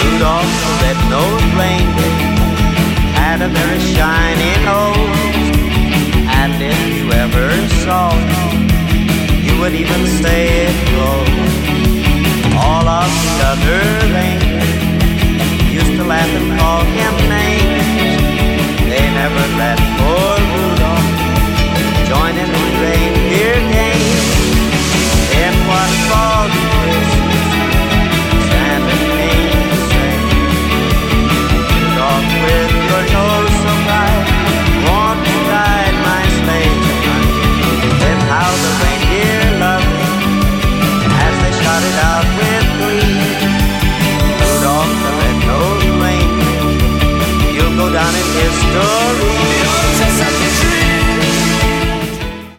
Rudolph the red-nosed reindeer had a very shiny nose, and if you ever saw it, you would even say it glows. All of the other reindeer used to laugh and call him names. They never let poor Rudolph join in the reindeer game.